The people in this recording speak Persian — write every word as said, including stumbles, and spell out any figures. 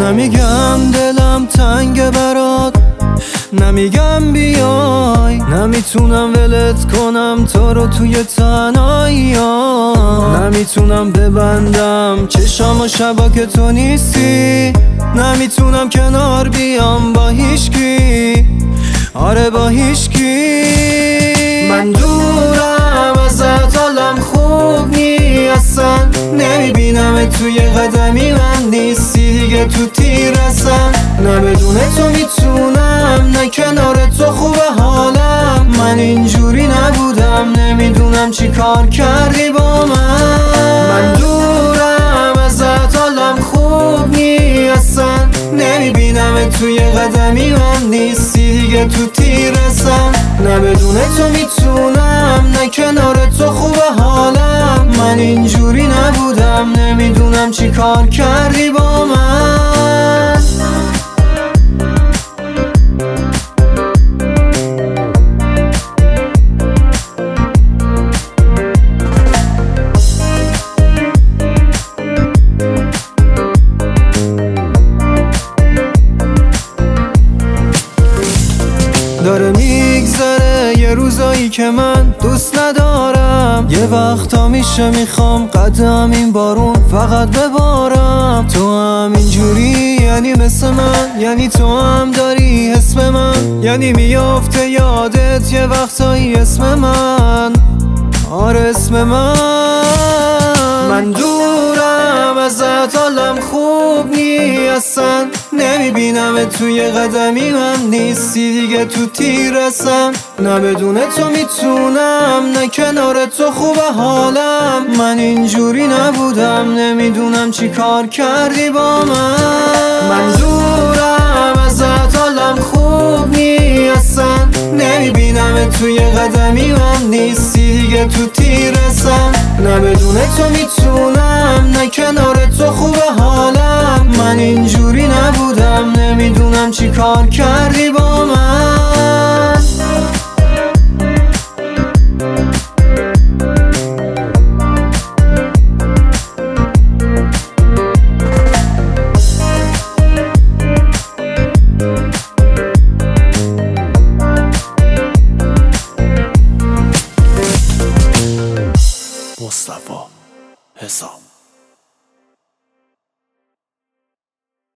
نمیگم دلم تنگ برات، نمیگم بیای، نمیتونم ولت کنم تو رو توی تنهایی، نمیتونم ببندم چشام و شبا که تو نیستی، نمیتونم کنار بیام با هیچکی، آره با هیچکی. من دورم ازت، حالم خوب نی اصلا، نمیبینم توی قدمی من نیستی دیگه تو تیرسم، نه بدون تو میتونم نه کنار تو خوبه حالم، من اینجوری نبودم نمیدونم چی کار کردی با من. من دورم ازت، حالم خوب نی اصلا، نمیبینم توی قدمی من نیستی دیگه تو تیرسم، نه بدون تو میتونم نه کنار تو خوبه حالم، من اینجوری نبودم نمیدونم چی کار کردی با من. داره میگذره یه روزایی که من دوست ندارم، یه وقتا میشه میخوام قدم این بارون فقط ببارم، تو هم اینجوری یعنی مثل من، یعنی تو هم داری اسم من، یعنی میافته یادت یه وقتایی اسم من، آره اسم من. من دورم ازت، حالم خوب نی اصلا، نمیبینم توی قدمی من نیستی دیگه تو تیرسم، نه بدون تو میتونم نه کنار تو خوبه حالم، من اینجوری نبودم نمیدونم چی کار کردی با من. من دورم ازت، حالم خوب نی اصلا، نمیبینم توی قدمی من نیستی دیگه تو تیرسم، نه بدون تو میتونم نه کنار تو خوبه حالم، من اینجوری نبودم نمیدونم چی کار کردی با